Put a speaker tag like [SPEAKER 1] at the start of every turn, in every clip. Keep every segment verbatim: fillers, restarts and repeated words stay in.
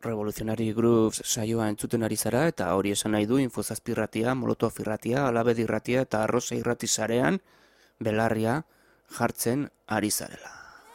[SPEAKER 1] Revolutionary Grooves saioa entzuten ari zara, eta hori esan nahi du Infozazpi irratia, Molotov irratia, Alabedi irratia eta Arrosa irrati sarean belarria jartzen ari zarela.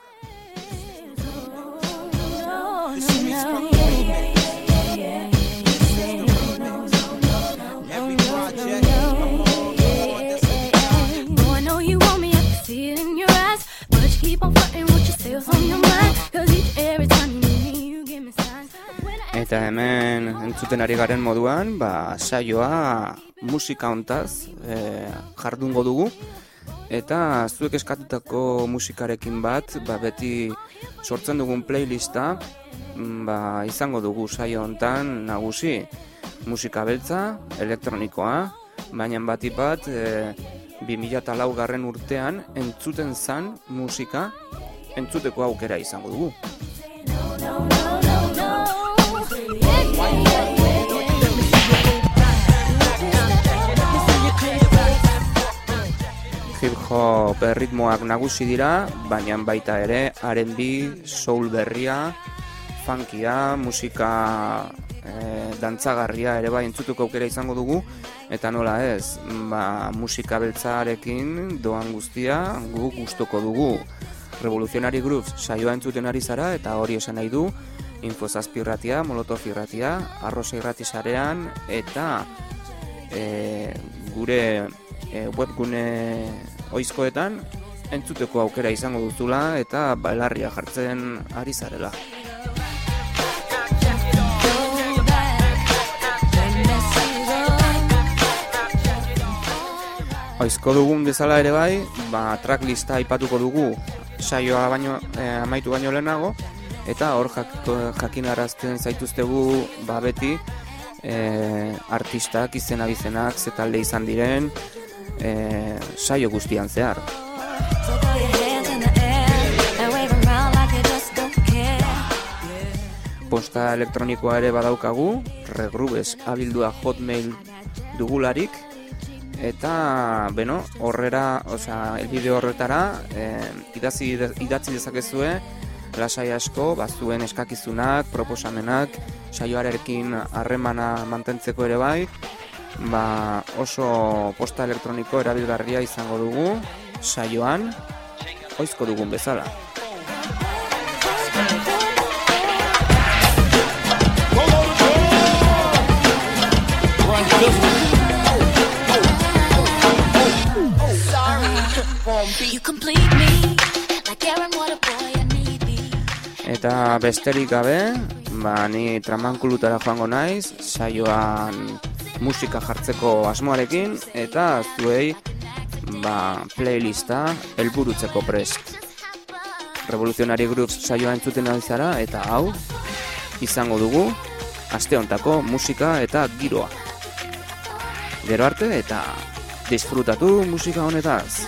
[SPEAKER 1] Eta hemen entzuten ari garen moduan, ba, saioa musika hontaz e, jardungo dugu. Eta zuek eskatutako musikarekin bat, ba, beti sortzen dugun playlista ba, izango dugu saio hontan nagusi. Musika beltza, elektronikoa, baina batik bat e, bi mila lau garren urtean entzuten zan musika entzuteko aukera izango dugu. Hip-hop erritmoak nagusi dira, baina baita ere R and B, soul berria, funkia, musika e, dantzagarria ere bai entzutuko aukera izango dugu, eta nola ez, ba, musika beltzarekin doan guztia gu gustuko dugu. Revolutionary Grooves saioa entzuten ari zara, eta hori esan nahi du Infozazpi irratia, Molotov irratia, Arrosa irrati sarean, eta e, gure e, webgune oizkoetan entzuteko aukera izango duzula eta belarria jartzen ari zarela. Oizko dugun bezala ere bai, ba, tracklista aipatuko dugu saioa baino, eh, amaitu baino lehenago, eta hor jak, jakinarazten zaituztegu ba, beti eh, artistak, izena bizenak, ze talde izan diren, eh, saio guztian zehar. Posta elektronikoa ere badaukagu, regrubes abildua hotmail dugularik, eta, beno, horrera, osea, elbide horretara, eh, idatzi, idatzi dezakezue, lasai asko, bazuen eskakizunak, proposamenak, saioarekin harremana mantentzeko ere bai, ba, oso posta elektroniko erabilgarria izango dugu, saioan, oizko dugun bezala. Eta besterik gabe, ba, ni tramankulutara joango naiz, saioan musika jartzeko asmoarekin, eta zuei ba, playlista helburutzeko prest. Revolutionary Grooves saioa entzuten ari zara, eta hau izango dugu aste hontako musika eta giroa. Gero arte eta disfrutatu musika honetaz.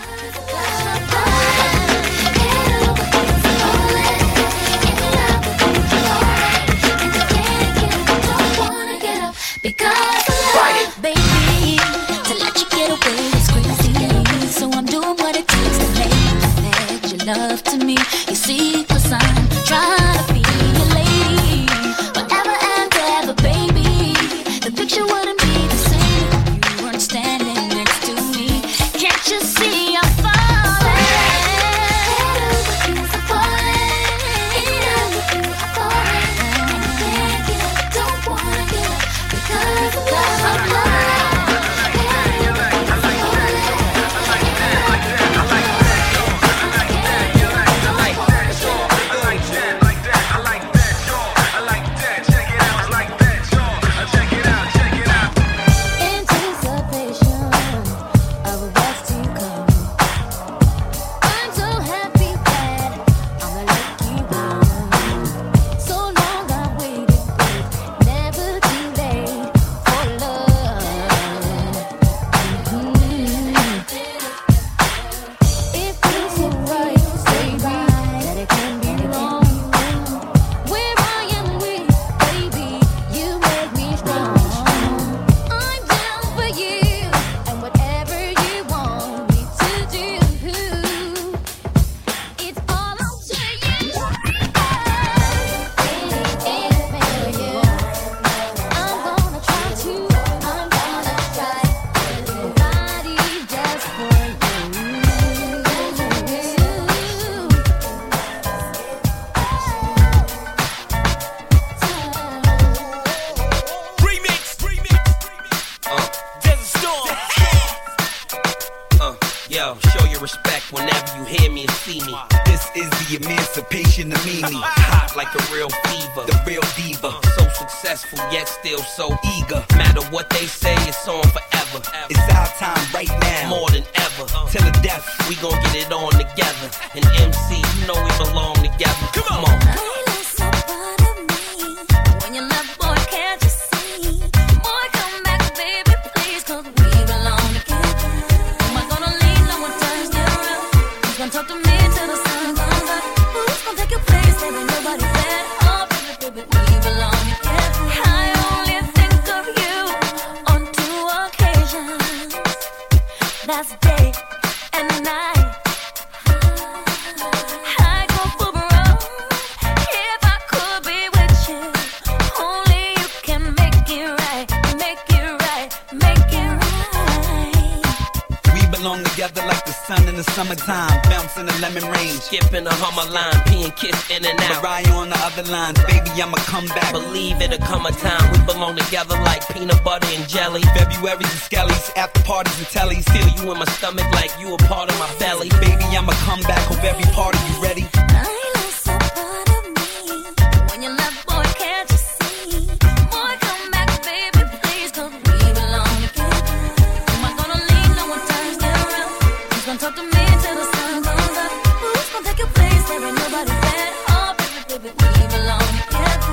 [SPEAKER 1] Love to me, you see, cause I'm trying to be a lady, forever and ever, baby. The picture wouldn't be the same if you weren't standing next to me. Can't you see I'm falling? I'm falling, I'm falling, and I can't get up, don't wanna get up, because of love, I'm falling.
[SPEAKER 2] your respect whenever you hear me and see me.
[SPEAKER 3] This is the emancipation of Mimi.
[SPEAKER 2] Hot like a real fever,
[SPEAKER 3] the real diva.
[SPEAKER 2] So successful yet still so eager. Matter what they say, it's on forever.
[SPEAKER 3] It's our time right now,
[SPEAKER 2] more than ever.
[SPEAKER 3] Till the death,
[SPEAKER 2] we gon' get it on together. And M C, you know we belong together. Come on.
[SPEAKER 4] Talk to me till the sun comes up. Who's gonna take your place? There ain't nobody there. Oh, baby, baby, we belong together. I only think of you on two occasions. That's day and night. I go for broke if I could be with you. Only you can make it right, make it right, make it right.
[SPEAKER 3] We belong together like the sun in the summertime. In the lemon rain,
[SPEAKER 2] skipping a Hummer line, peeing kiss in and out.
[SPEAKER 3] Mariah on the other lines, baby, I'ma come back.
[SPEAKER 2] Believe it'll come a time we belong together like peanut butter and jelly.
[SPEAKER 3] February's and skellies, after parties and tellies.
[SPEAKER 2] Feel you in my stomach like you a part of my belly.
[SPEAKER 3] Baby, I'ma come back, hope every part of you ready.
[SPEAKER 4] I lost a part of me when you left, boy, can't you see? Boy, come back, baby, please, cause we belong together. Am I gonna leave? No one turns me around. Who's gonna talk to me till the sun comes up? Who's gonna take your place? There ain't nobody there. Oh, baby, baby, we belong together.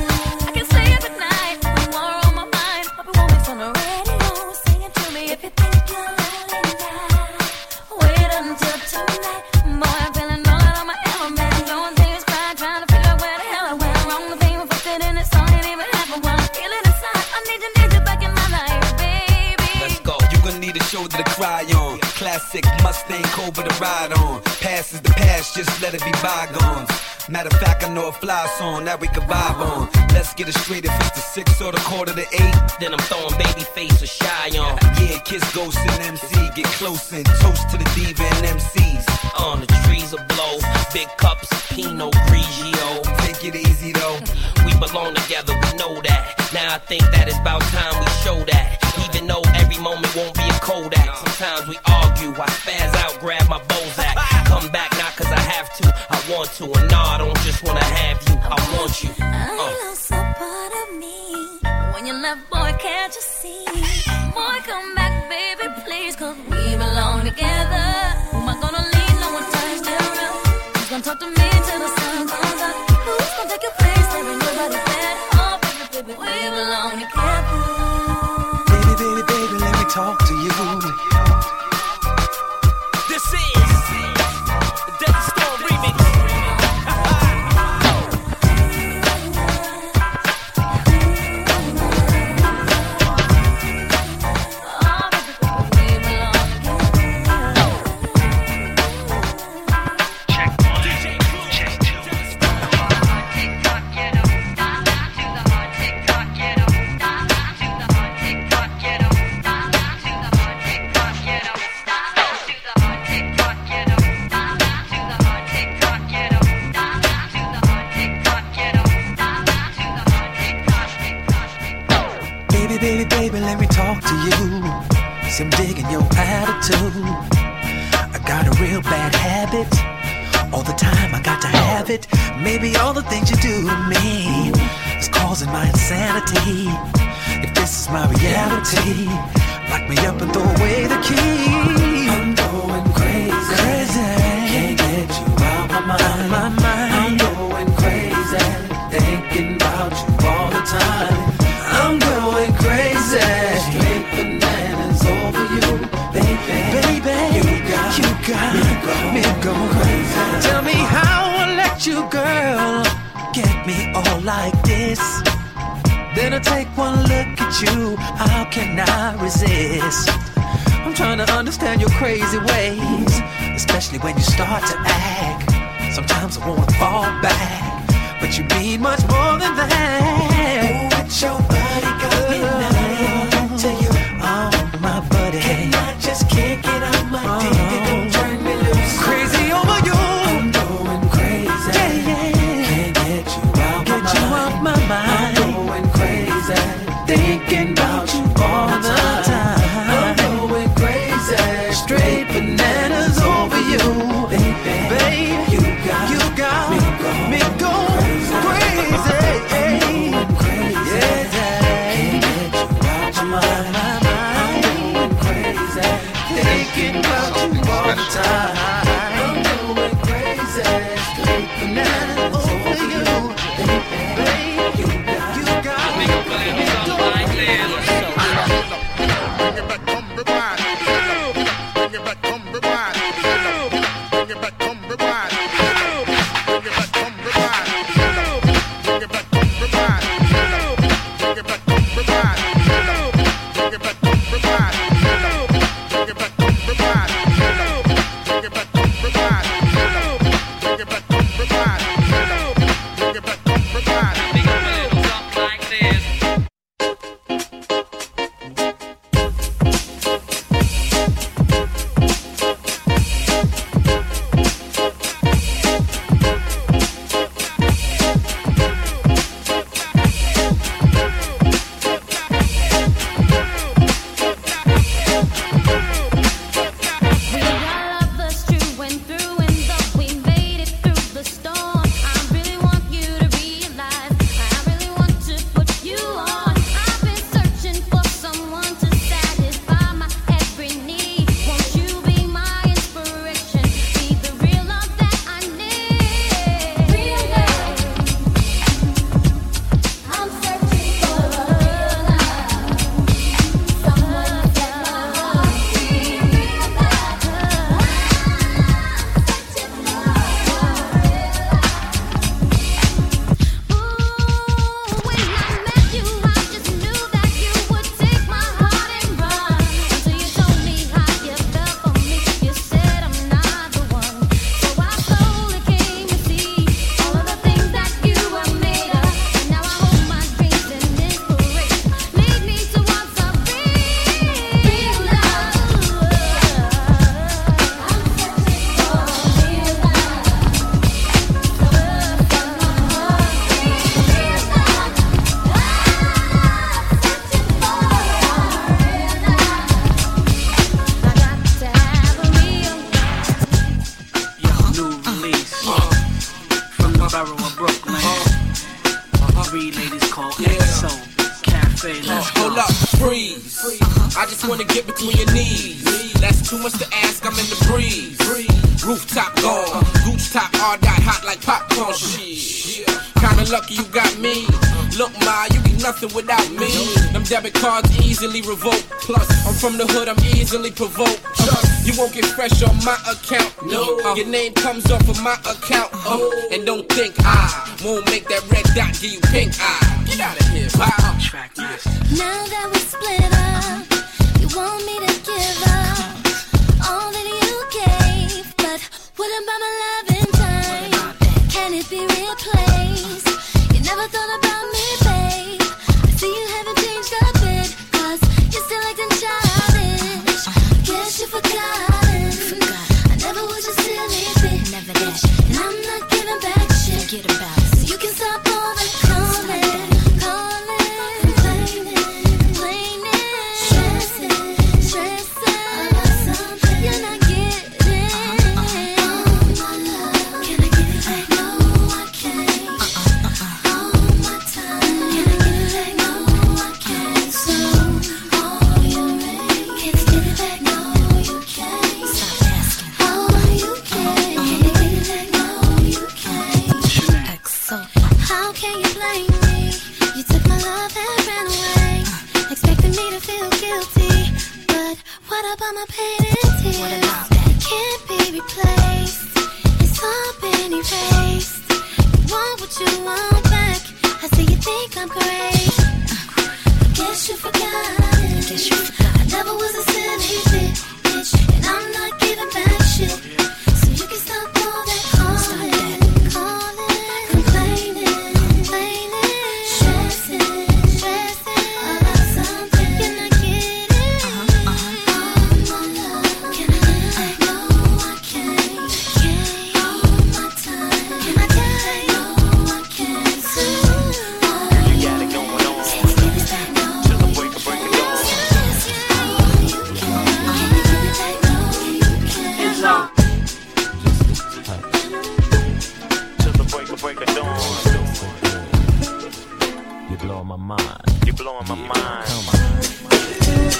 [SPEAKER 4] I can say it good night when you're on my mind. Hope it won't mix on the radio. Sing it to me if you think you're lying down. Wait until tonight. Boy, I'm feeling all out of my element. Doing things right, trying to figure out where the hell I went wrong. The thing reflected in this song ain't even happened. When I feel it inside, I need you, need you back in my life, baby.
[SPEAKER 2] Let's go.
[SPEAKER 3] You gonna need a shoulder to cry on. Classic Mustang Cobra to ride on. Past is the past, just let it be bygones. Matter of fact, I know a fly song that we can vibe on. Let's get it straight, if it's the six or the quarter to eight.
[SPEAKER 2] Then I'm throwing baby face or shy on.
[SPEAKER 3] Yeah, kiss Ghost and M C, get close and toast to the diva and M Cs.
[SPEAKER 2] On the trees will blow, big cups of Pinot Grigio.
[SPEAKER 3] Take it easy though.
[SPEAKER 2] We belong together, we know that. Now I think that it's about time we show that. Even though every moment won't be a Kodak. Sometimes we argue, I spaz out, grab my Bozak. Come back not cause I have to, I want to. And nah, I don't just wanna have you, I want you. uh.
[SPEAKER 4] I lost a part of me when you left, boy, can't you see? Boy, come back, baby, please, cause we belong together. Who am I gonna leave? No one turns me around. Who's gonna talk to me till the sun comes up? Who's gonna take your place? There ain't nobody there. Oh, baby, baby, we belong together.
[SPEAKER 3] Baby, baby, baby, let me talk to you.
[SPEAKER 2] This is the Death Storm remix.
[SPEAKER 5] Baby, baby, let me talk to you. See, I'm digging your attitude. I got a real bad habit. All the time I got to have it. Maybe all the things you do to me is causing my insanity. If this is my reality, lock me up and throw away the key. I'm going crazy, crazy. Can't get you out my mind, my mind. I'm going crazy, thinking about you all the time. I'm going crazy, straight bananas over you, baby. Baby, you got, you got me going crazy. Tell me how I let you, girl, get me all like this. Then I take one look at you, how can I resist? I'm trying to understand your crazy ways, especially when you start to act. Sometimes I wanna fall back, but you mean much more than that. Oh, it's your body got me now. Tell you, oh my buddy, can I just can't get out my oh. dick and don't turn me loose. Crazy over you, I'm going crazy. Yeah, yeah. Can't get you out get my you mind. Out my mind. I'm going crazy, thinking about you all the time. I'm going crazy, straight bananas over.
[SPEAKER 2] Hold up, freeze. I just wanna get between your knees. That's too much to ask, I'm in the breeze. Rooftop gone, gooch top all that hot like popcorn shit. Kinda lucky you got me. Look, ma, you be nothing without me. Them debit cards easily revoke. Plus, I'm from the hood, I'm easily provoked. Trust, you won't get fresh on my account. No, uh, your name comes off of my account. Uh, and don't think I won't make that red dot give you pink eye. Get out of here, bye.
[SPEAKER 4] Now that we split up, you want me to give up all that you gave. But what about my love and time? Can it be replaced? You never thought about me, babe. I see you haven't changed a bit, cause you're still acting childish. Guess you forgotten. I never was your silly bitch. Never did. And I'm not giving back shit. Forget about it. So you can stop all the calling, calling, complaining, complaining, stressing, stressing about something you're not getting. Oh my love, can I get it back? No, I can't. All my time, can I get it back? No, I can't. So all your rain, can I get it back? No, you can't. Stop asking. Oh, you can't. Can you get it back? No, you can't. So how can you blame me? You took my love and ran away, expecting me to feel guilty. But what about my pain and tears? What about that? It can't be replaced. It's all been erased. You want what you want back. I see you think I'm great. Guess you forgot. Guess you forgot. I never was a silly bitch, and I'm not giving back shit. So you can stop all that calling, calling, complaining, complaining, stressing, stressing about something you're not getting. Oh my love, can I get it back? No, I can't. Can't. All my time, can I get it back? No, I can't. So you got it going on. Till the break of break of dawn.
[SPEAKER 2] Hands up. Till the break of break of dawn.
[SPEAKER 6] You're blowing my mind.
[SPEAKER 2] You're blowing my mind.
[SPEAKER 6] Come on.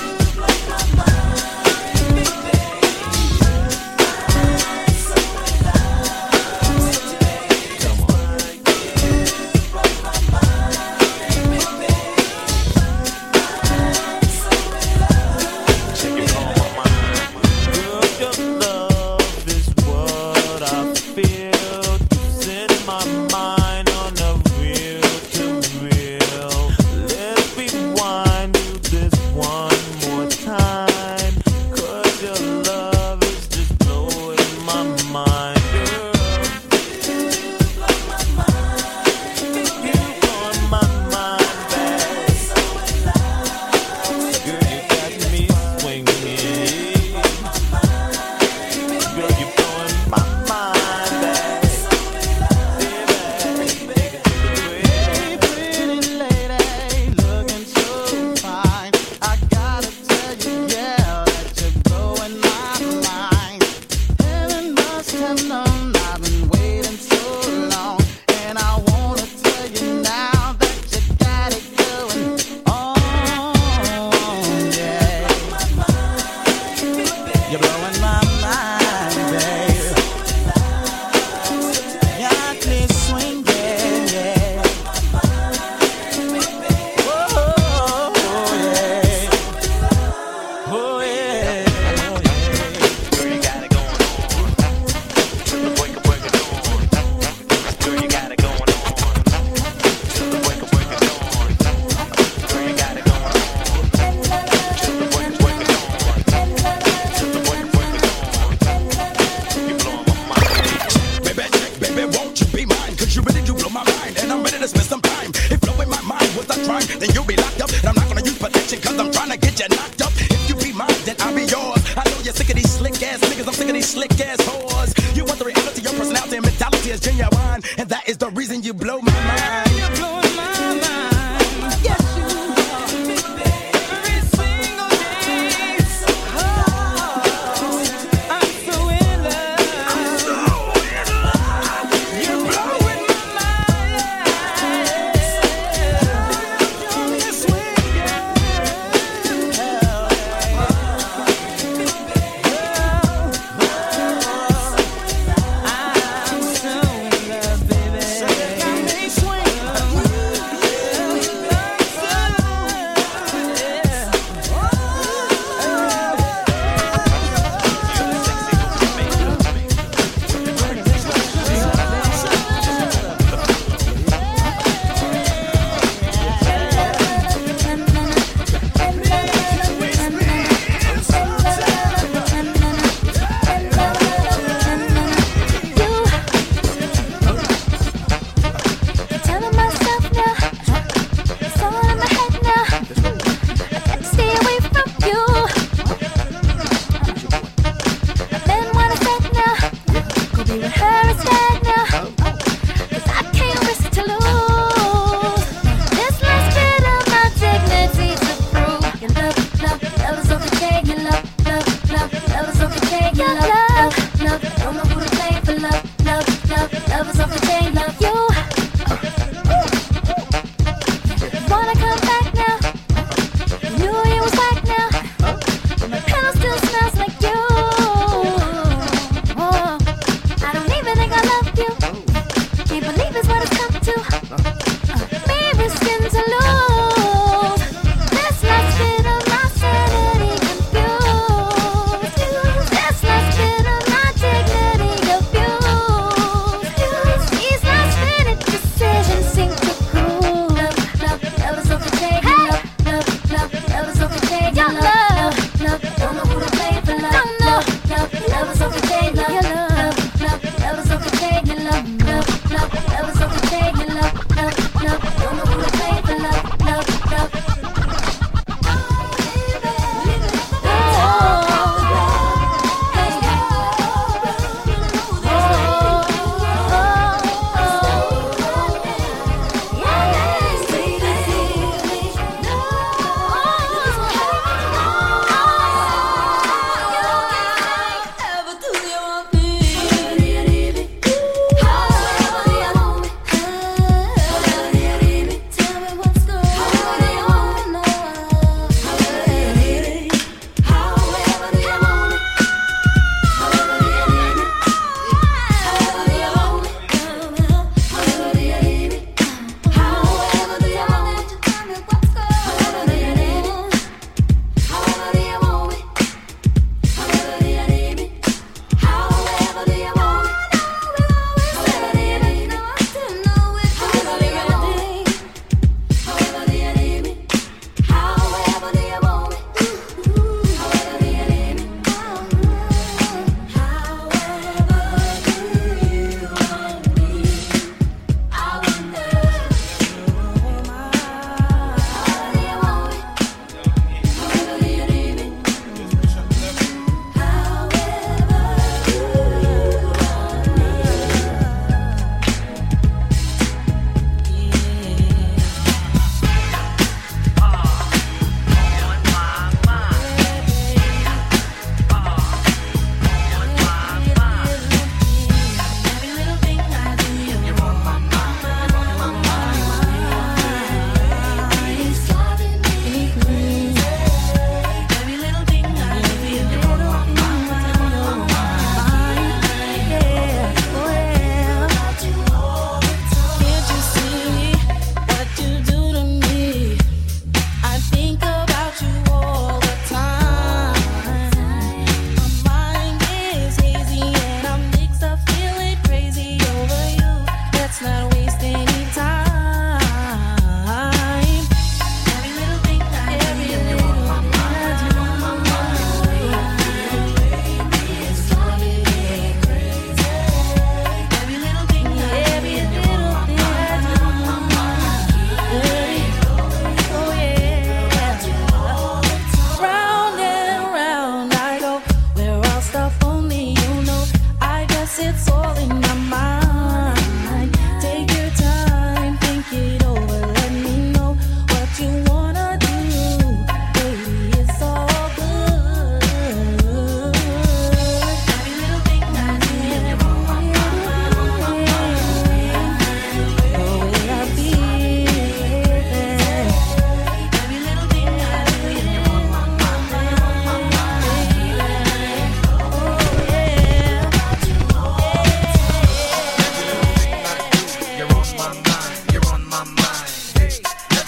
[SPEAKER 7] Girl, your love is what I feel. Set my mind on a real to real. Let's rewind to this one more time.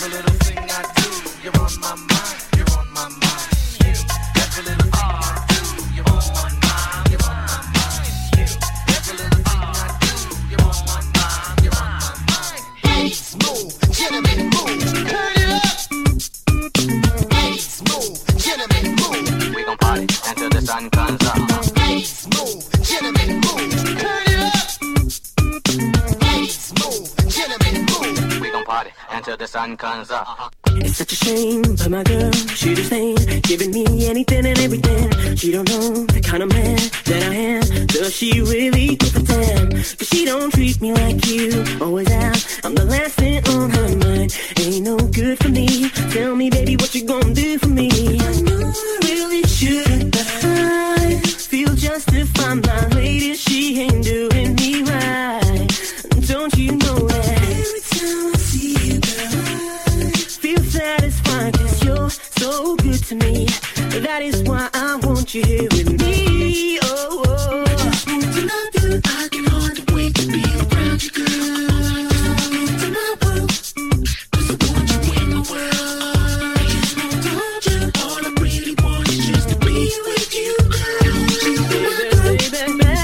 [SPEAKER 3] Every little thing I do, you're on my mind, you're on my mind. You, every little thing I do, you're on my mind, you're on my mind. You, every little thing I do, you're on my mind, you're on my mind. Ladies move, gentlemen move, turn it up. Ladies move, gentlemen move. We gon' party until the sun comes up. Ladies move, gentlemen move, turn it up. Ladies move, gentlemen move. We gon' party until the sun comes up.
[SPEAKER 8] It's such a shame, but my girl, she just ain't giving me anything and everything. She don't know the kind of man that I am. Does she really give a damn? Cause she don't treat me like you always have. I'm the last thing on her mind. Ain't no good for me. Tell me, baby, what you gonna do for me? I know I really should, but I feel justified. My lady, she ain't doing me right. Don't you know that? Every time I see you, girl, I feel satisfied. Cause you're so good to me. That is why I want you here with me. Oh, oh. I just want to love you. I can hardly wait to be around you, girl. Just want into my world. Cause I want you in my world. I just want to hold you. All I really want is just to be with you, girl. You in my world. Baby, baby.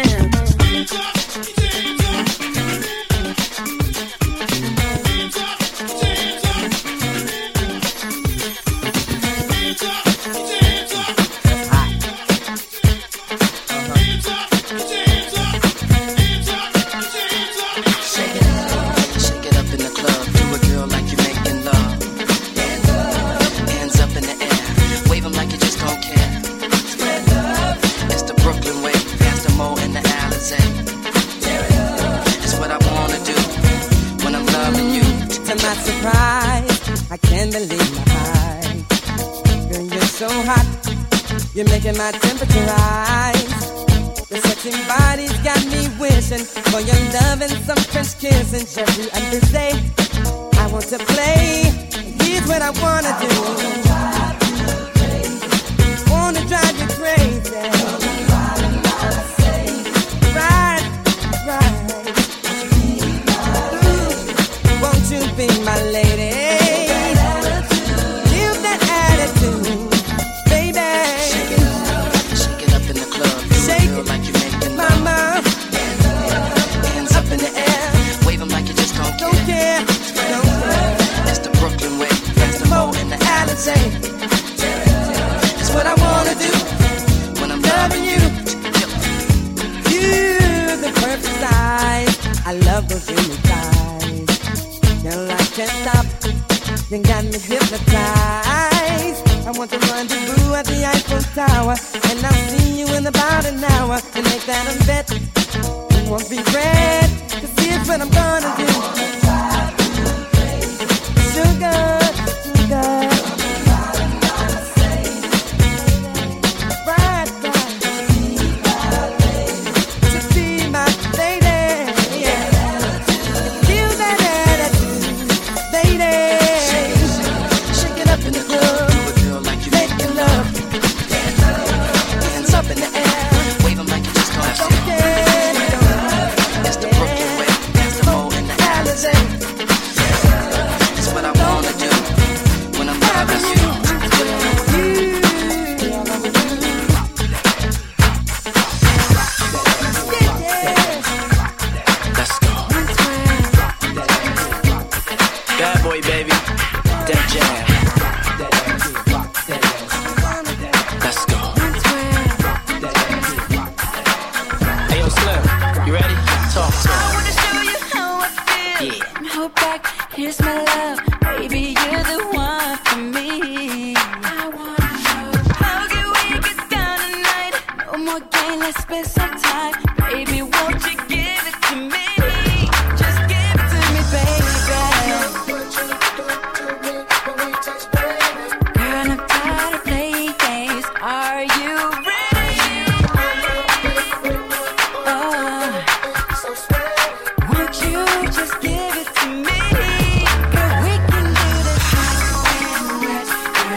[SPEAKER 9] You're making my temperature rise. Your sexy body's got me wishing for your love and some French kissing. Every other day, I want to play. Here's what I wanna do. Wanna drive you crazy. Right, right. Ooh, won't you be my lady? Give that attitude. It's what I wanna do when I'm loving you. You're the perfect size. I love those unique eyes. Girl, I can't stop. You got me hypnotized. I want to rendezvous at the Eiffel Tower, and I'll see you in about an hour and make that a bet. It won't be red, cause here's what I'm gonna do. Sugar, sugar.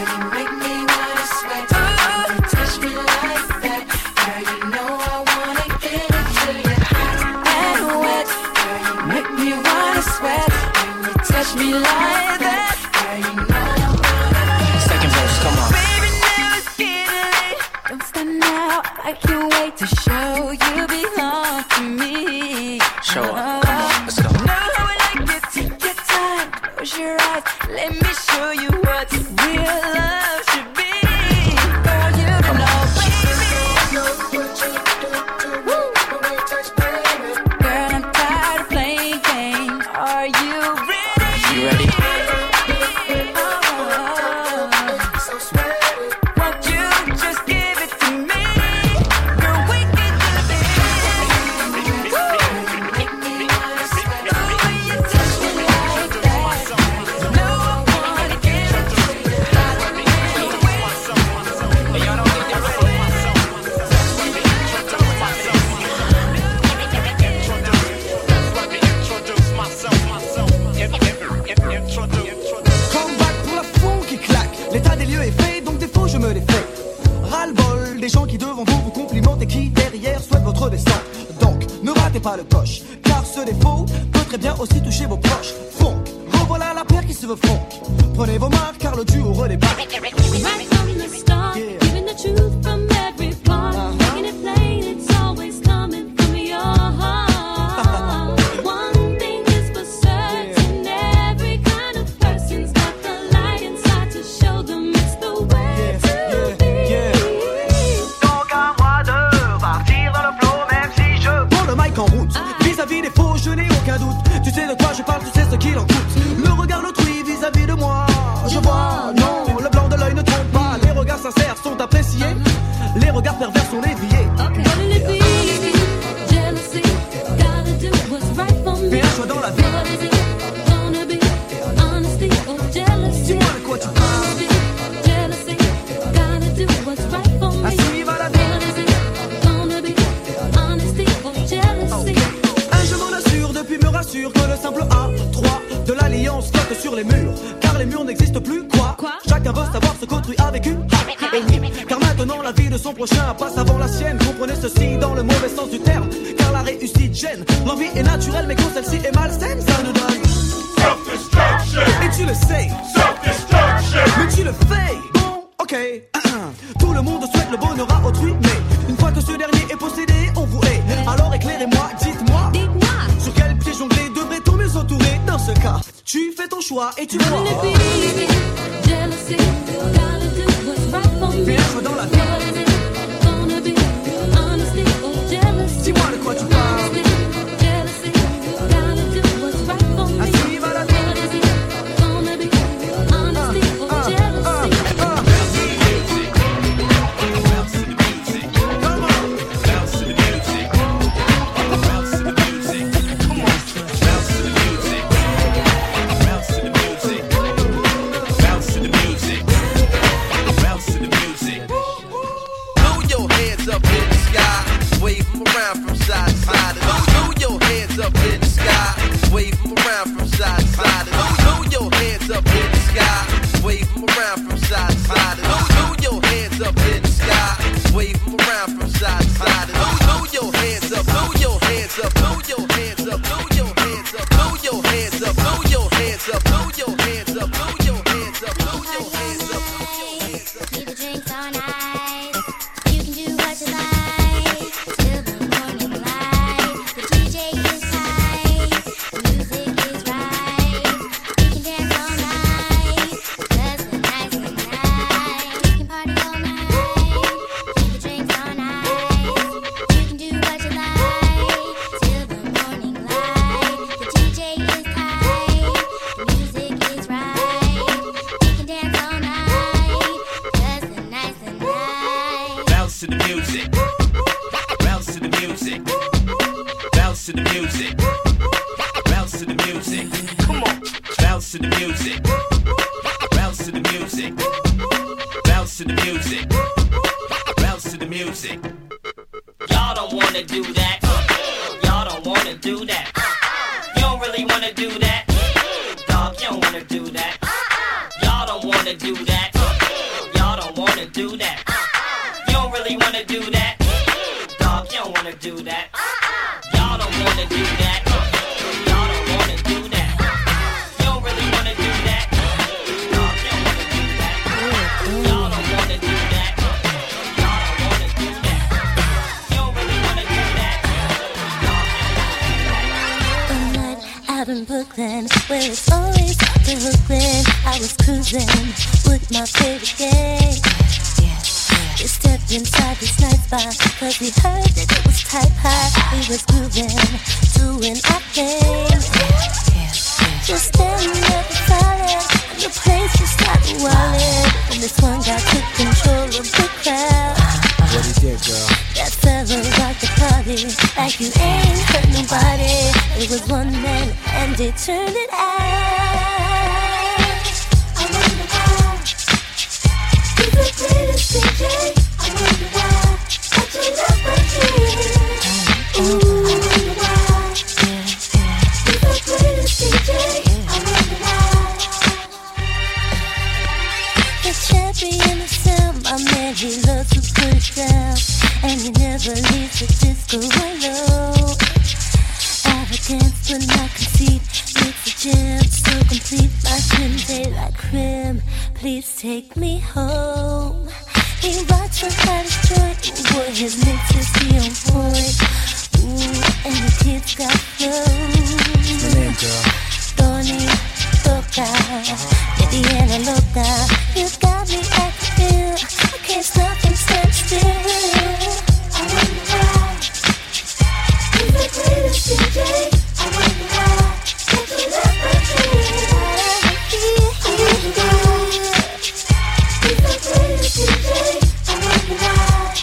[SPEAKER 4] Touch me like that, girl, you know I wanna
[SPEAKER 10] show you what real love should be. For you to know, baby. Woo. Girl, I'm tired of playing games. Are you ready?
[SPEAKER 1] You ready?
[SPEAKER 10] Won't you just give it to me? Girl, we can do this. Woo. The way you touch me like that, you know I wanna get into it. I don't need to wait.
[SPEAKER 5] Comeback pour la fond qui claque. L'état des lieux est fait, donc des faux je me les fais. Ras-le-bol des gens qui devant vous vous complimentent et qui derrière souhaitent votre descente. Donc ne ratez pas le coche, car ce défaut peut très bien aussi toucher vos proches. Funk, revoilà la paire qui se veut funk. Prenez vos marques car le duo redébarque.
[SPEAKER 4] Right from the start,
[SPEAKER 5] Yeah.
[SPEAKER 4] giving the truth from every part,
[SPEAKER 5] Uh-huh.
[SPEAKER 4] making it plain, it's always coming from your heart. One thing is for certain, every kind of person's got the light inside to show them it's the way
[SPEAKER 5] Yeah,
[SPEAKER 4] to
[SPEAKER 5] yeah,
[SPEAKER 4] be.
[SPEAKER 5] yeah. Donc à moi de partir dans le flow, même si je prends le mic en route. Vis-à-vis des faux, je n'ai aucun doute. Tu sais de quoi je parle, tu sais ce qu'il en coûte. Le regard d'autrui vis-à-vis de moi, je vois, non, le blanc de l'œil ne trompe pas. Les regards sincères sont appréciés, les regards pervers sont déviés.
[SPEAKER 4] What'll it be? Jealousy, gotta do what's right for me.
[SPEAKER 5] Fais un choix dans la vie.
[SPEAKER 4] What is it gonna be? Honesty or jealousy?
[SPEAKER 5] Dis-moi de quoi tu parles.
[SPEAKER 4] Jealousy, gotta do what's right for me.
[SPEAKER 5] Ainsi va la vie.
[SPEAKER 4] What is it gonna be? Honesty or jealousy?
[SPEAKER 5] Un je m'en assure depuis me rassure que le simple A trois de l'alliance flotte sur les murs. Car les murs n'existent plus, quoi,
[SPEAKER 4] Quoi
[SPEAKER 5] Chacun veut savoir ce qu'autrui a vécu. Car maintenant la vie de son prochain passe avant la sienne. Comprenez ceci dans le mauvais sens du terme. Car la réussite gêne. L'envie est naturelle mais quand celle-ci est malsaine, ça nous donne
[SPEAKER 11] Self-destruction.
[SPEAKER 5] Et tu le sais,
[SPEAKER 11] Self-destruction.
[SPEAKER 5] mais tu le fais. Bon, ok. Tout le monde souhaite le bonheur à autrui, mais une fois que ce dernier est possédé, on vous hait. Alors éclairez-moi, dites-moi,
[SPEAKER 4] Dites-moi.
[SPEAKER 5] sur quel pied jongler devrait-on mieux s'entourer? Dans ce cas, tu fais ton choix et tu vois.
[SPEAKER 4] What'll it be? Jealousy, gotta do what's right for me.
[SPEAKER 5] Fais un choix dans la vie.
[SPEAKER 4] What is it gonna be? Honesty or jealousy?
[SPEAKER 5] Dis-moi de quoi tu parles.
[SPEAKER 4] Jealousy, gotta do what's right for me.
[SPEAKER 5] Ainsi va la vie.
[SPEAKER 4] What is it gonna be? Honesty or jealousy? Keep the drinks all night. You can do what you like till the morning light. The D J is high, the music is right. We can dance all night 'cause the night's the night. We can party all night. Keep the drinks all night. You can do what you like till the morning light. The D J is high, the music is right. We can dance all night 'cause the night's the night.
[SPEAKER 2] Bounce to the music. Bounce to the music. Bounce to the music. Bounce to the music. Come on. Bounce to the music. Bounce to the music. Bounce to the music. Bounce to the music. Y'all don't wanna do that. Y'all don't wanna do that. You don't really wanna do that. Dog, you don't wanna do that. Y'all don't wanna do that. Y'all don't wanna do that. You don't really wanna do that. Dog, you don't wanna do that. Y'all don't wanna do that. Y'all don't wanna do that. You don't really wanna do that. Dog, you don't wanna do that. Y'all don't wanna do that. Y'all don't wanna do that. You don't really wanna do that. Dog, you don't wanna do that.
[SPEAKER 4] One night out in Brooklyn, where it's always the Brooklyn. I was cruising with my favorite gang. We stepped inside this night spot, cause we heard that it was type high. We was grooving, doing our thing. Just standing at the toilet, and the place just started wildin'. And this one guy took control of the crowd.
[SPEAKER 12] What he did, girl?
[SPEAKER 4] That fella rocked the party like you ain't hurt nobody. It was one man and they turned it out. I wonder why he's the greatest D J. I wonder why I turned up my kid. Ooh, I wonder why he's the greatest D J. I wonder why. The champion of sound, my man, he loves to put it down. And he never leaves the disco alone. Arrogance but not conceit makes the jam so complete. My twin day like creme, please take me home. He rocks the hottest joint, ooh boy, his mixes be on point. Ooh, and the kids got flow.
[SPEAKER 12] What's your name, girl?
[SPEAKER 4] Tony Loca, Indiana Loca. You got me acting ill, I can't stop and stand still. I wonder why he's the greatest D J. I wonder why that you left my kid. I wonder why he's the greatest D J. I wonder why.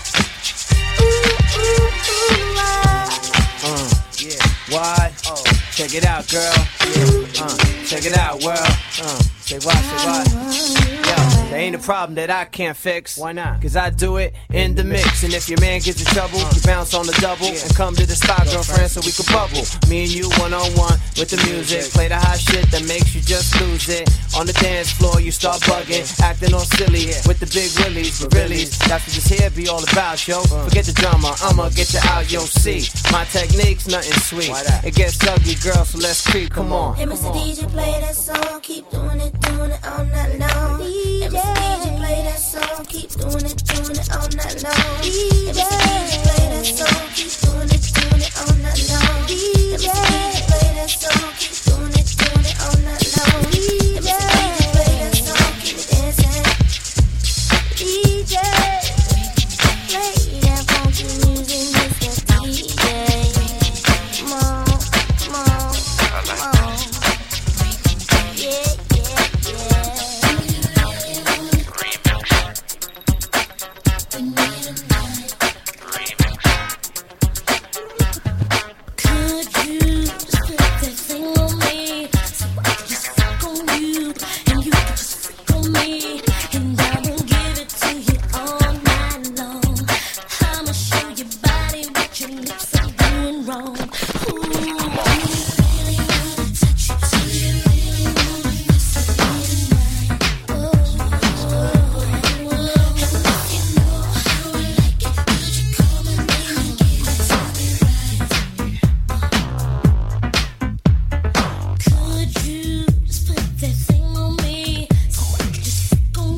[SPEAKER 4] Ooh, ooh, ooh, why?
[SPEAKER 12] Uh, yeah. Why? Oh, check it out, girl. Yeah. Uh, check it out, world. Uh, say why, say why. Yo, there ain't a problem that I can't fix. Why not? Cause I do it in the mix. And if your man gets in trouble, uh, you bounce on the double yeah. and come to the spot, girlfriend, so we can bubble. Me and you one on one with the music. Play the hot shit that makes you just lose it. On the dance floor, you start bugging, acting all silly with the big willies, but really, that's what this here be all about, yo. Forget the drama, I'ma get you out, yo. See, my technique's nothing sweet. It gets ugly, girl, so let's creep. Come on.
[SPEAKER 4] Hey, Mister D J, play that song, keep doing it, doing it all night long. Hey, Mister D J, play that song, keep doing it, doing it all night long. Hey, Mister D J, play that song, keep doing it, doing it all night long. Hey, Mister D J, play that song, keep doing it, doing it all night long. Hey, Mister D J, play that song, keep it dancing. D J, play that funky music, Mister D J. Come on, come on, come on. Yeah, yeah, Could you just put that thing on me? So I can just fuck on you, and you can just fuck on me, and I will give it to you all night long. I'ma show your body what your lips are doing wrong. Ooh, you really wanna touch it, so you really wanna miss it tonight. Oh, oh, oh, and if you know how I like it, could you come and give it to me right? Could you just put that thing on me, so I can just fuck on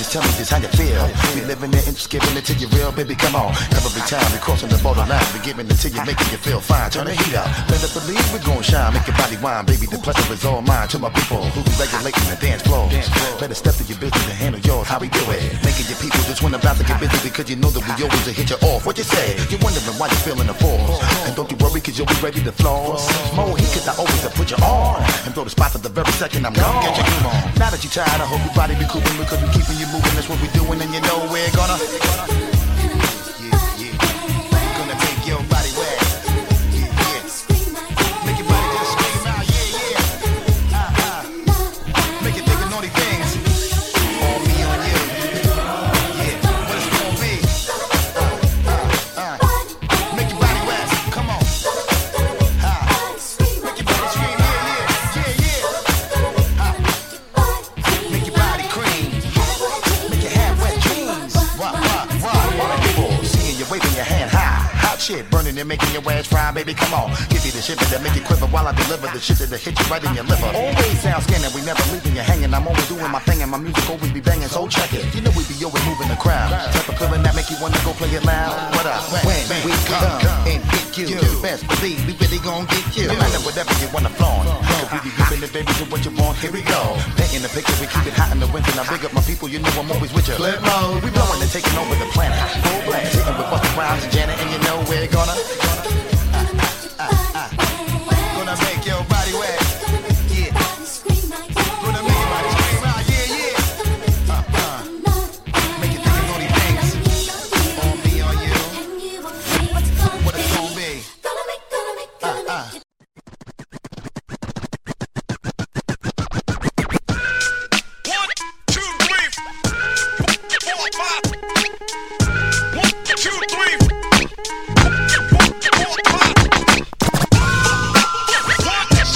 [SPEAKER 13] tell me just how you feel. We living it and just giving it to you real, baby, come on. Every time we crossing the borderline, we giving it to you, making you feel fine. Turn the heat up, better believe we're gon' shine. Make your body wine, baby, the pleasure is all mine. To my people who be regulating the dance floor, better step to your business and handle yours. How we do it? Making your people just wanna about to get busy because you know that we always hit you off. What you say? You're wondering why you're feeling the force. And don't you worry cause you'll be ready to floss. More heat cause I always put you on. And throw the spot for the very second I'm gonna get you on. Now that you're tired, I hope your body be cooping because we keeping you moving. That's what we doing and you know we're gonna Yeah, yeah Gonna make your body wet. Yeah, yeah Make your body just scream out. Yeah, yeah uh-uh. Make you think of naughty things. On me, on you. Yeah, what it's gonna be. Uh, uh, uh Make your body wet. Come on. Ha. Make your body scream. Yeah, yeah, yeah, yeah. Ha. Make your body cream. Make your hair wet dreams. Wah, wah, wah, wah. People seeing you waving your hand high. Hot shit burning and making your ass fry, baby. Come on, give me the shit that make you quiver while I deliver the shit that hit you right in your liver. Always sound scanning, we never leaving you hanging. I'm always doing my thing and my music always be banging. So check it. You know we be always moving the crowd. Type of feeling that make you wanna go play it loud. What up? When we come and get you, best believe we really gon' get you. No matter whatever you wanna flaunt. If we be giving it, baby, to what you want. Here we go. Painting the picture, we keep it hot in the winter. Now big up my people, you know I'm always with you. Flip mode, we blowing and taking over the planet. Full blast, hitting with Busta Rhymes and Janet, and you know we're gonna, uh, uh, uh, gonna make your body wet. Yeah, gonna make your body scream out. Yeah, yeah. Uh, uh, make you think of naughty things. On me, on you. What it's gonna be. Uh, uh.
[SPEAKER 11] One, two, three.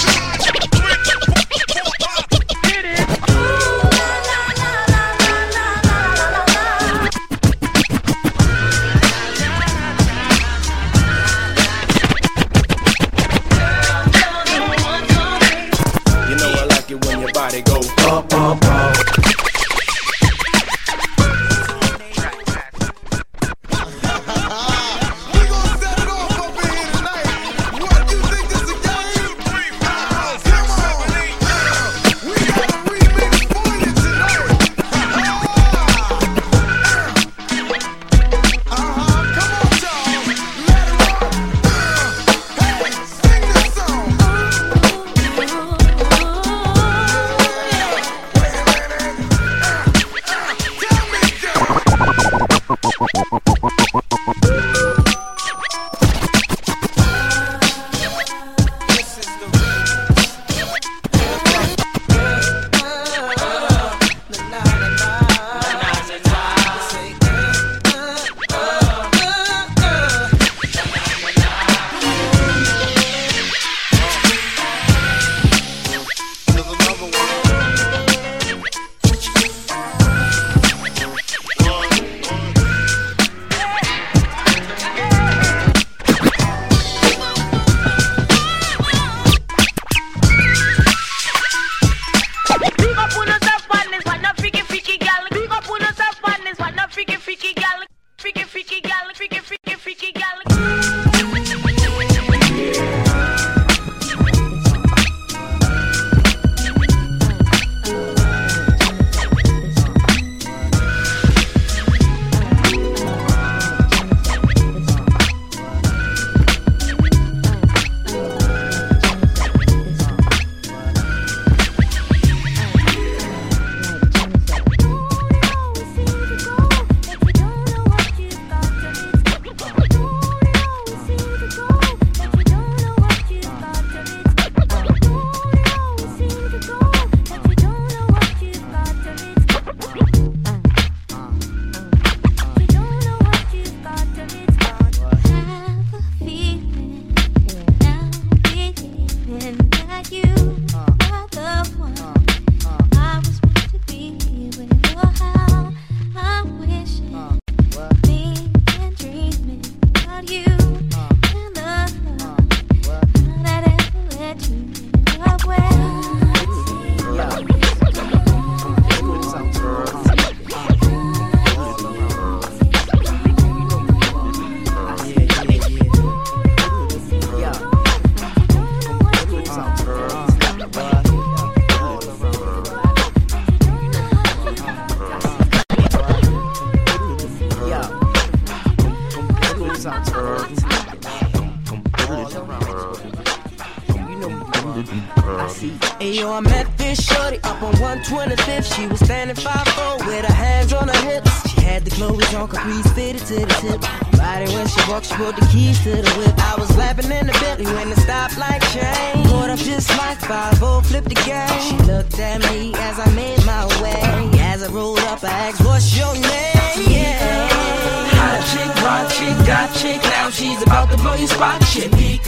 [SPEAKER 9] know you are. I see. Hey yo, I met this shorty up on one twenty-fifth. She was standing five four with her hands on her hips. She had the clothes on, capris fitted to the tip. Body when she walked, she pulled the keys to the whip. I was laughing in the Bentley when the stoplight changed. Pulled up just like five oh, flipped the game. She looked at me as I made my way. As I rolled up, I asked, what's your name? Yeah. Hot chick, hot chick, got chick. Now she's about to blow your spot, chick.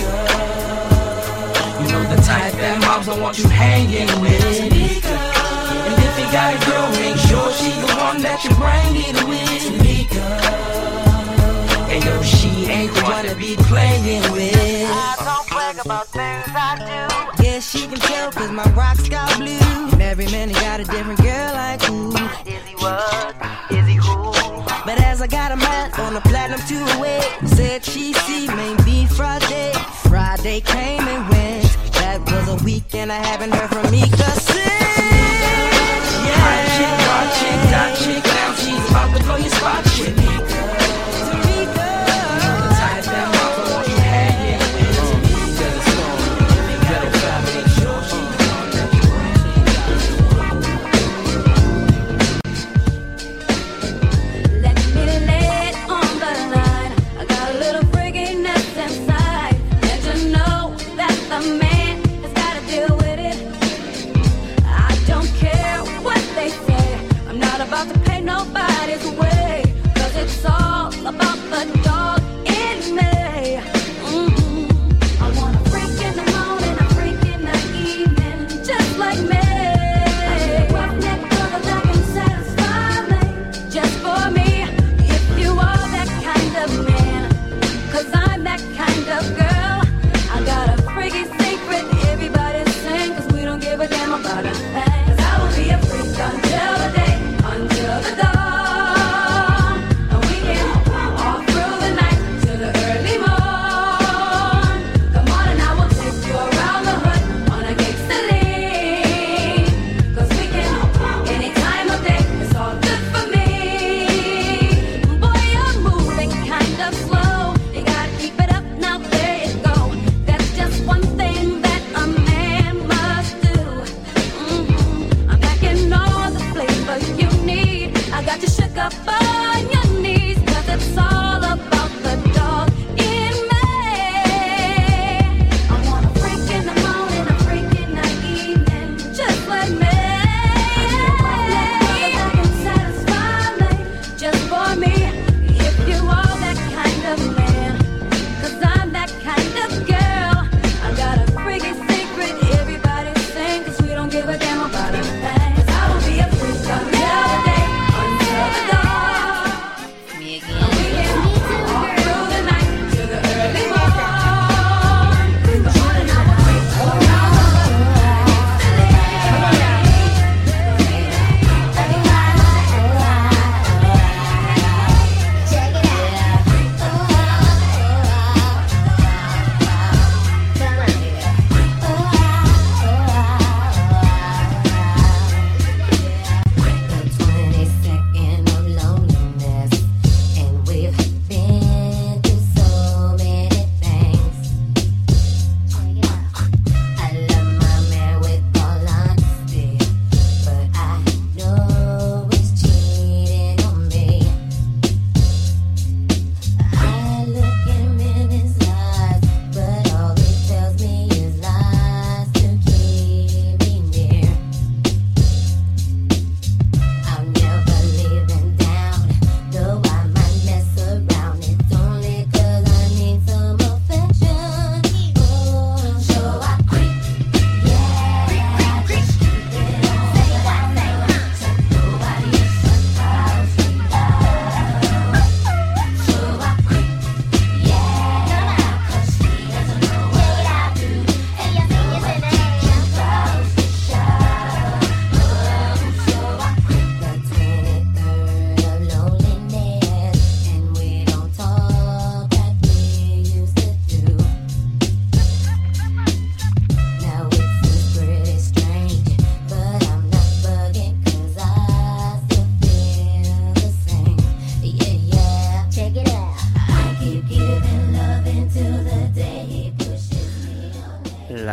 [SPEAKER 9] You know the type that moms don't want you hanging with. Tamika. And if you got a girl, make sure she's the one that you bring it with. Tamika. And yo, she ain't the one to be playing with. I don't brag about things I do. Yeah, she can tell cause my rocks got blue. And every man got a different girl like who. Is he what? Is he who? But as I got a man on the platinum two oh eight, said she see maybe Friday. Friday came and went. That was a weekend I haven't heard from Mika since. Yeah. Hot chick, hot chick, got chick. Now she's about to blow your spot, chick. Tamika. You know the type that mama want you hanging with. Tamika. You better try to make sure she's the one that you bring.
[SPEAKER 4] Let me lay it on the line. I got a little freakiness inside. Let you know that the man has gotta deal with it. I don't care what they say. I'm not about to pay nobody's way. Cause it's all about the dog in me. Mhm. I want a freak in the morning, a freak in the evening, just like me. I need a roughneck brother that can satisfy me, just for me. If you are that kind of man, cause I'm that kind of girl. I got a freaky secret, everybody's saying, cause we don't give a damn about a thing. Cause I will be a freak until the day, until the dawn.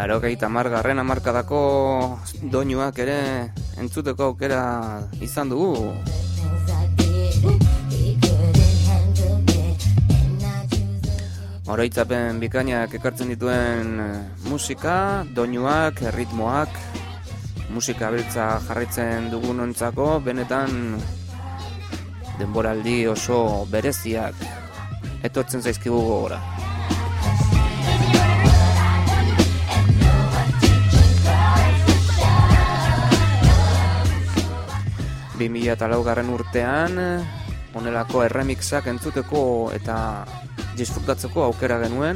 [SPEAKER 1] Laurogeita hamargarren hamarkadako doinuak ere entzuteko aukera izan dugu. Oroitzapen bikainak ekartzen dituen musika, doinuak, erritmoak, musika beltza jarraitzen dugunontzako benetan denboraldi oso bereziak etortzen zaizkigu gogora. bi mila laugarren urtean honelako erremixak entzuteko eta disfrutatzeko aukera genuen.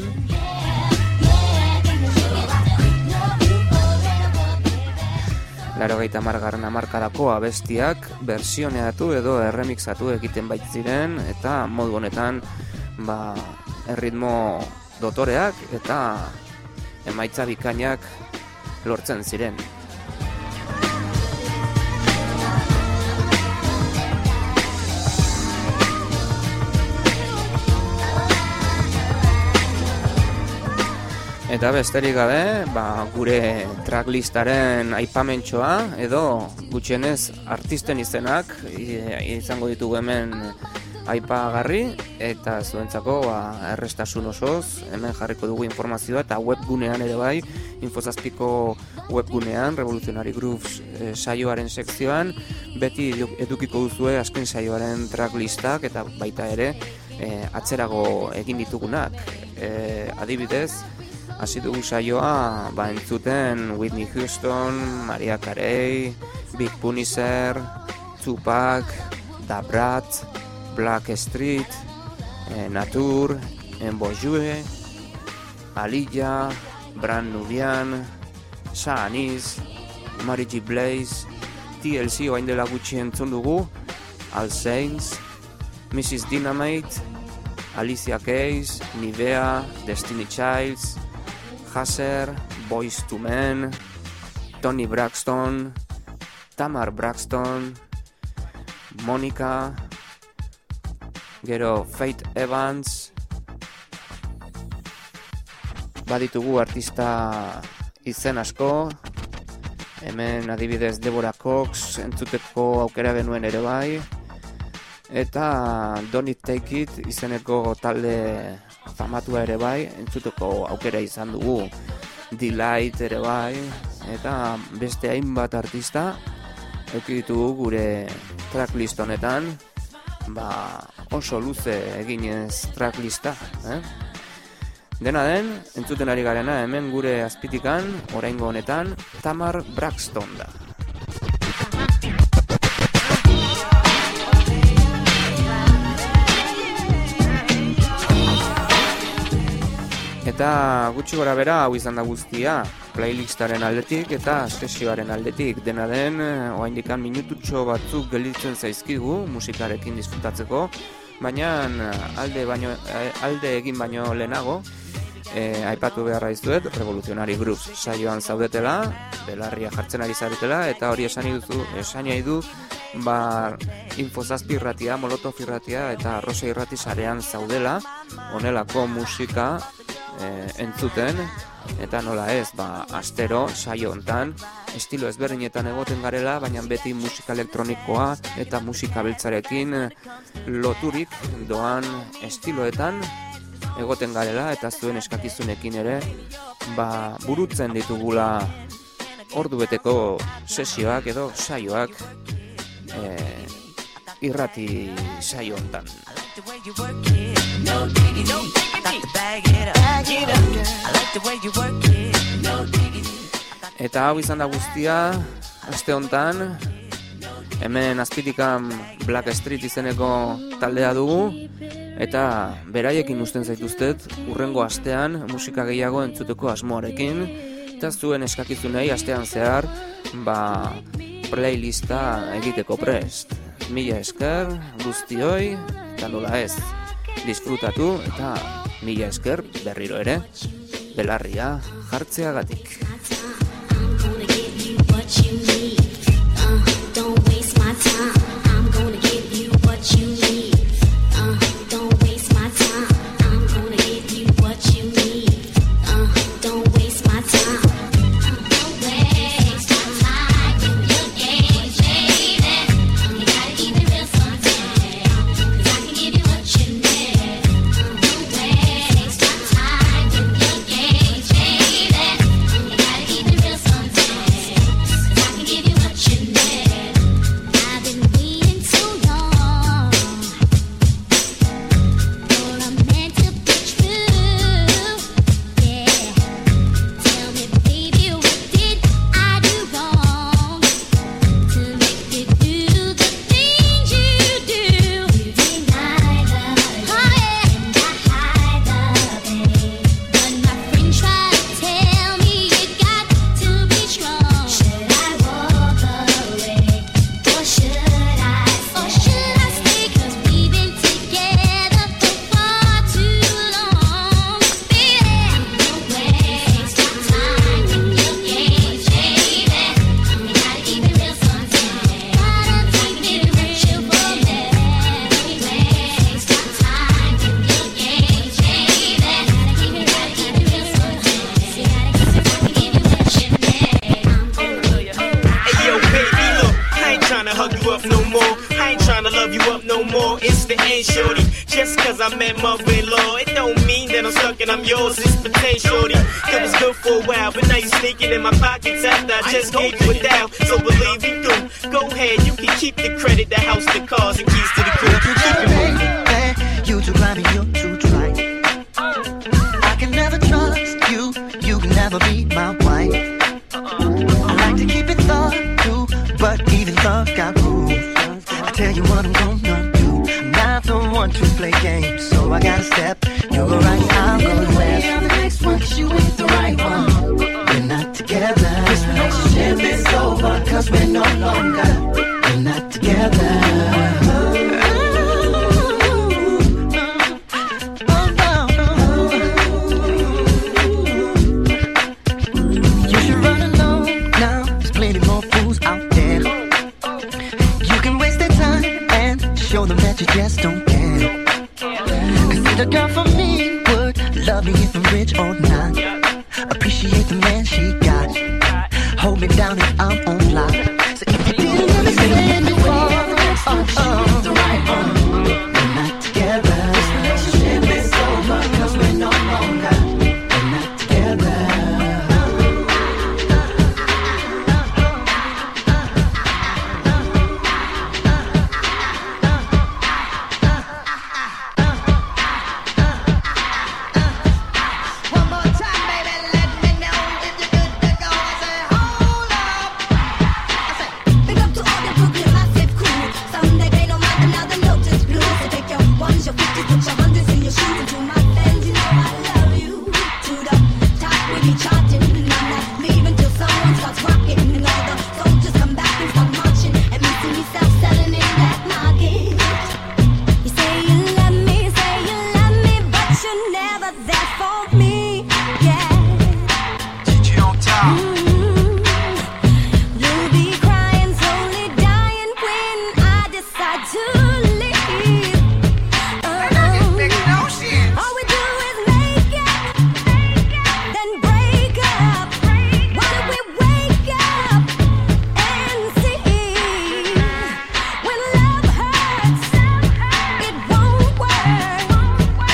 [SPEAKER 1] Laurogeita hamargarren hamarkadako abestiak bersioneatu edo erremixatu egiten baitziren eta modu honetan ba, erritmo dotoreak eta emaitza bikainak lortzen ziren. Eta besterik gabe, ba, gure tracklistaren aipamentxoa edo gutxienez artisten izenak izango ditugu hemen aipagarri eta zuentzako ba, errestasun osoz hemen jarriko dugu informazioa eta webgunean ere bai, Infozazpiko webgunean, Revolutionary Grooves e, saioaren sekzioan beti edukiko duzue azken saioaren tracklistak eta baita ere e, atzerago egin ditugunak. E, adibidez, hasi dugu saioa ba, entzuten Whitney Houston, Mariah Carey, Big Punisher, Tupac, Da Brat, Black Street, eh, Natur, Embojue, Aliyah, Brand Nubian, Shanice, Mary J. Blige, T L C oain dela gutxi entzun dugu, All Saints, missus Dynamite, Alicia Keys, Nivea, Destiny Childs, Hazer, Boyz two Men, Toni Braxton, Tamar Braxton, Monica, gero Faith Evans, baditugu artista izen asko, hemen adibidez Deborah Cox entzuteko aukera genuen ere bai, eta Don't It Take It izeneko talde famatua ere bai, entzuteko aukera izan dugu, Delight ere bai, eta beste hainbat artista eduki ditugu gure tracklist honetan, ba oso luze eginez tracklista, eh? Dena den, entzuten ari garena hemen gure azpitikan, oraingo honetan, Tamar Braxton da. Eta gutxi gora bera hau izan da guztia, playlistaren aldetik eta sesioaren aldetik. Dena den, oraindikan minututxo batzuk gelditzen zaizkigu musikarekin disfrutatzeko, baina alde, baino, alde egin baino lehenago, e, aipatu beharra izuet, Revolutionary Grooves saioan zaudetela, belarria jartzen ari zaretela, eta hori esan duzu, esan nahi du, ba, Infozazpi irratia, Molotov irratia eta Arrosa irrati sarean zaudela, honelako musika E, entzuten, eta nola ez, ba, astero, saio hontan, estilo ezberdinetan egoten garela, baina beti musika elektronikoa eta musika beltzarekin loturik doan estiloetan egoten garela, eta zuen eskakizunekin ere, ba, burutzen ditugula ordubeteko sesioak edo saioak e, irrati saio hontan. Eta hau izan da guztia aste hontan, hemen azpitikan Black Street izeneko taldea dugu, eta beraiekin usten zaituztet urrengo astean musika gehiago entzuteko asmoarekin, eta zuen eskakizunei astean zehar ba, playlista egiteko prest. Mila esker guztioi, eta nola ez, disfrutatu eta mila esker berriro ere, belarria jartzeagatik.
[SPEAKER 4] Time.
[SPEAKER 14] pain, shorty. Just cause I met mother-in-law, it don't mean that I'm stuck and I'm yours. It's pretend, shorty. It was good for a while, but now you sneaking in my pockets after I just gave you a down. So believe me through. Go ahead, you can keep the credit, the house, the cars, and keys to the crib. Keep it moving.
[SPEAKER 15] You too grimy, you too dry. I can never trust you, you can never be my wife. I like to keep it thought through, but even thought got rules. I tell you what I'm gonna do. I'm not the one to play games, so I gotta step. You go right, I'll go left. I'm the next one, cause you ain't the right one. We're not together. This relationship is over, cause we're no longer. We're not together. Show them that you just don't care. Cause the girl for me would love me if I'm rich or not. Appreciate the man she got. Hold me down if I'm on lock. So if you didn't understand before, oh, oh, the right one. We're not together. This relationship is over, cause we're no longer. We're not together.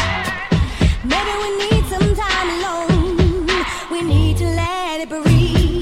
[SPEAKER 15] Maybe we need some time alone. We need to let it breathe.